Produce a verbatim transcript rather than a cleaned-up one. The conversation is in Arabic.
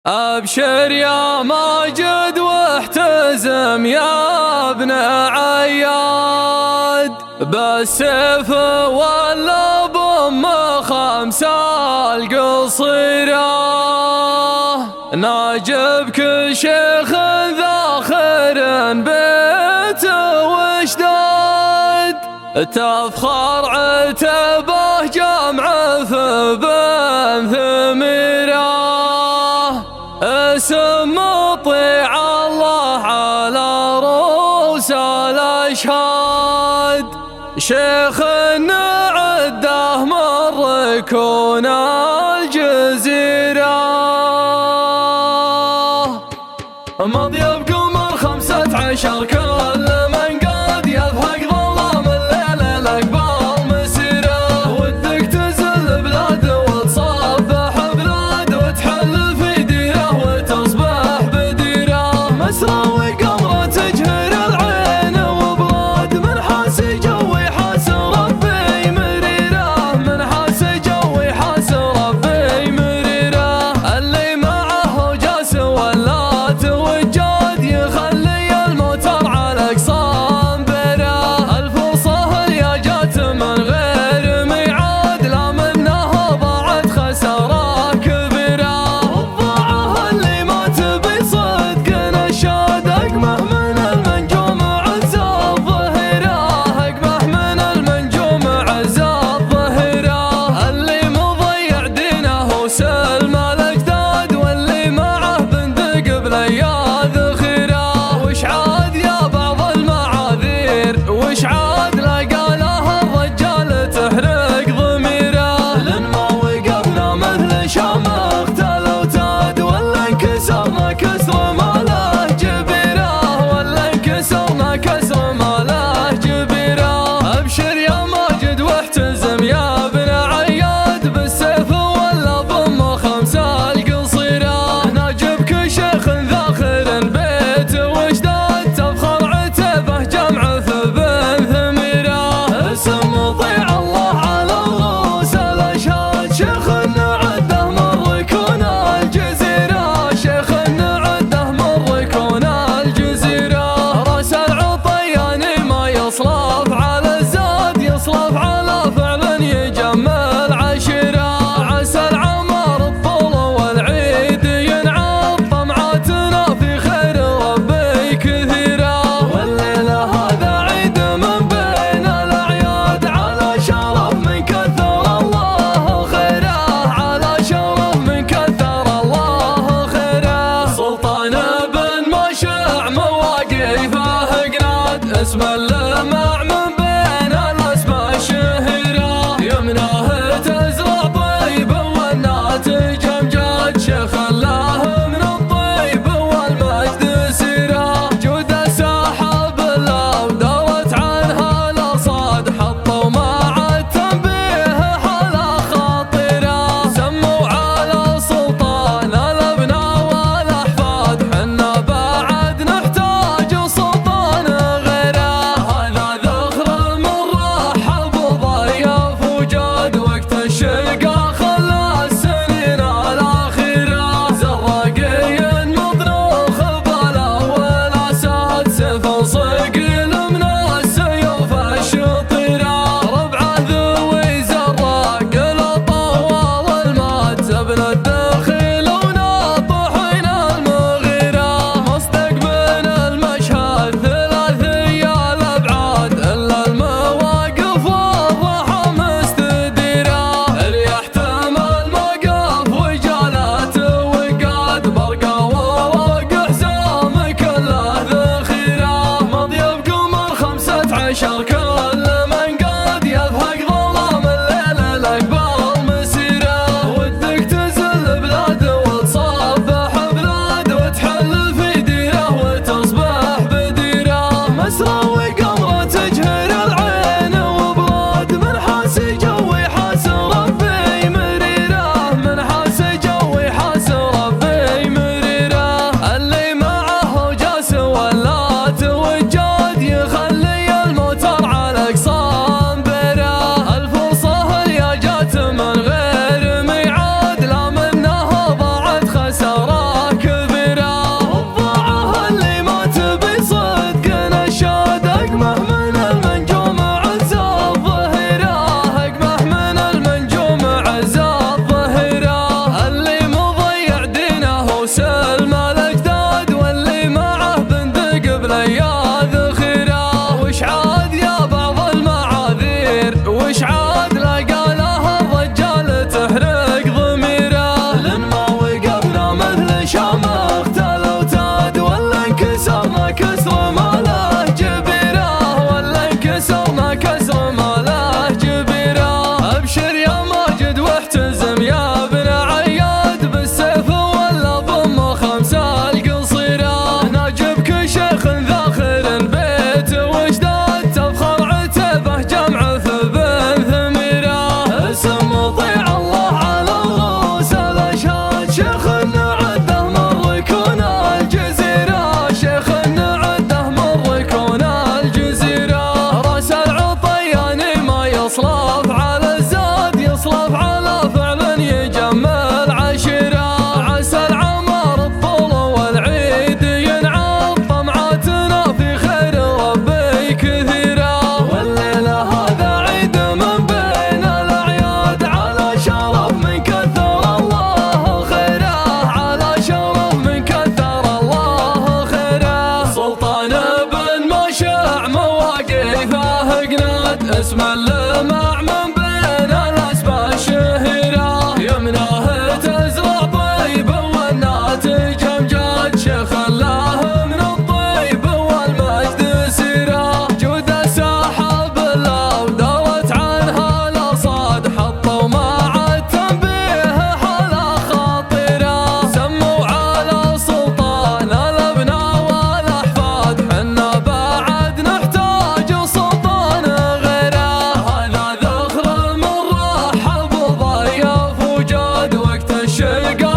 أبشر يا ماجد واحتزم يا ابن عياد، بالسيف ولا بأم خمس القصيرة، ناجبك شيخ ذاخر بيت وشداد، تفخر عتبه جمع بن ثميره، اسم مطيع الله على رؤوس الأشهاد، شيخ نعده من ركون الجزيرة، مضي بقمر خمسة عشر كل من قد يفهق ظلام الليل الأقبال مسيره، ودك تزل بلاد وتصبح بلاد وتحل في ديره وتصبح بديره، مسرى وقمرة تجهر العين وبلاد، من حاس جوي حاس ربي مريره، من حاس جوي حاس ربي مريره، اللي معه جاس ولات وجاد يخلي الموتر على اقصام بره، الفرصة اللي جات من غير ميعاد لا منها ضاعت خسارة كبيرة، والضاعه اللي مات بصدق نشاد، اقمه من المنجوم عز الظهيره، اقمه من المنجوم عز الظهيره، اللي مضيع دينه وسلم الاجداد، واللي معه بندق بليا ذخيره، وش عاد يا بعض المعاذير، وش عاد لقى له الرجال تحرق ضميره، لن ما وقفنا مثل شمخ الاوتاد، ولا انكسرنا كسر ما له جبيره، ولا انكسرنا كسر ما له جبيره، ابشر يا ماجد واحتزم يا ابن عياد، بالسيف ولا بأم خمس القصيره، ناجبك شيخ ذاخر بيت وشداد، تفخر عتبه جمع بن ثميره، اسم مطيع الله على رؤوس الاشهاد، شيخ نعده من ركون الجزيره، شيخ نعده من ركون الجزيره، راس العطياني ما يصرف على الزاد، يصرف على فعل يجمل عشيره، عسى العمر الطول والعيد ينعاد، طمعاتنا في خير ربي كثيره، والليله هذا عيد من بين الاعياد، على شرف من كثر الله خيره، على شرف من كثر الله خيره، سلطان بن مشع مواقفه قناد، اسم اللمع من بين الاسماء الشهيره، يمناه تزرع طيب والناتج امجاد، شيخ الله من الطيب والمجد سيره، جود ساحب الله ودارت عنها الاصاد، حطوا مع التنبيه حلا خطيره، سموا على سلطان الابناء والاحفاد، حنا بعد نحتاج سلطان غيره، الشقا